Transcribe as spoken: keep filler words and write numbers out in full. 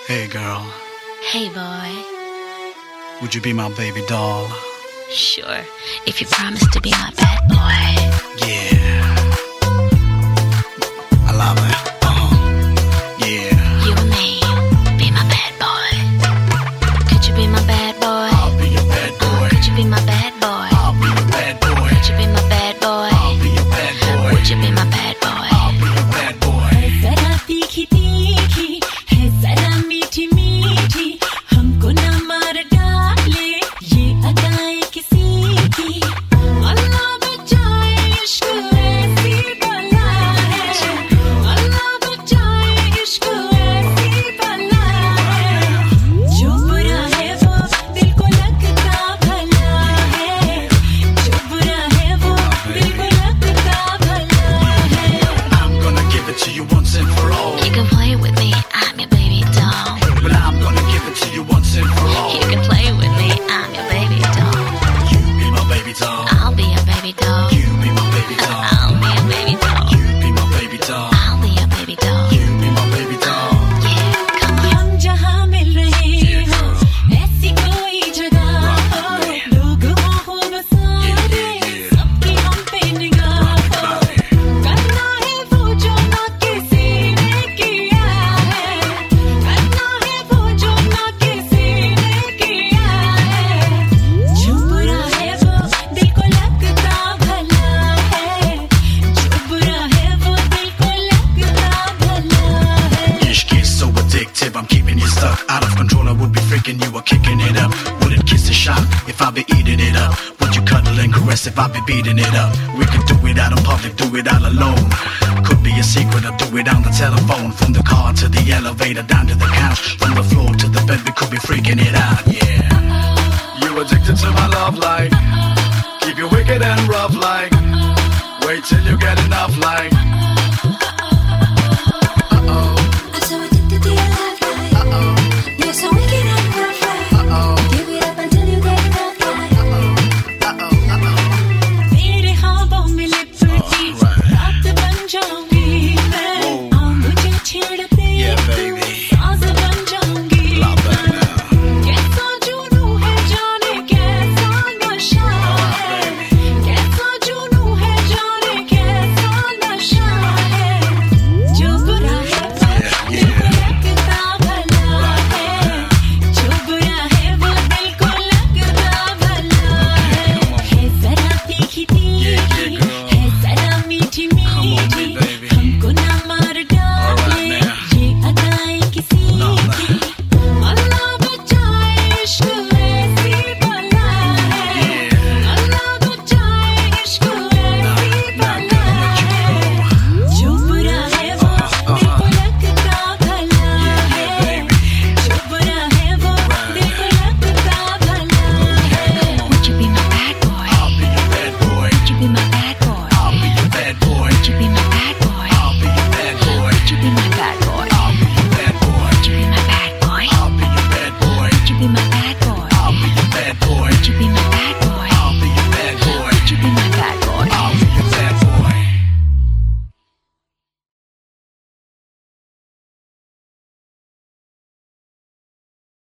Hey girl, Hey boy, would you be my baby doll? sure, if you promise to be my bad boy. Yeah, I love it. Uh-huh. Yeah, You and me, be my bad boy. Could you be my bad boy? I'll be your bad boy. Could you be my bad boy? I'll be your bad boy. Could you be my bad boy? I'll be your bad boy. Would you be my bad boy? I'll be your bad boy. जरा तीखी तीखी है जरा मीठी मीठी हमको ना मार डाले ये अदाएं किसी की अल्लाह बचाए इश्क ऐसी बला है अल्लाह बचाए इश्क ऐसी बला है जो बुरा है वो दिल को लगता भला है जो बुरा है वो दिल को लगता भला है I'm gonna give it to you once and for all. You can play with me, I'm your baby doll. But I'm gonna give it to you once and for all. You can play with me, I'm your baby doll. You be my baby doll. I'll be your baby doll. You be my baby doll. I'll be your baby doll. You be my baby doll. I'll be your baby doll. You be my baby doll. Yeah, come on. हम जहाँ मिल रहे हो ऐसी कोई जगह हो लोग हो बसारे सबकी हम पे निगाह हो करना है वो जो ना किसी ने किया है करना है वो जो ना किसी ने किया है जो बुरा है वो दिल को लगता भला है जो बुरा है वो दिल को लगता भला है Ish gets so addictive, I'm keeping you stuck. Out of control, I would be freaking you or kicking it up. Wouldn't kiss a shot if I be eating it up. Would you cuddle and caress if I be beating it up? We could do it out in public, do it all alone. Could be a secret, or do it on the telephone. From the car to the elevator, down to the couch. From the floor to the bed, we could be freaking it out, yeah. You addicted to my love like keep you wicked and rough like wait till you get enough like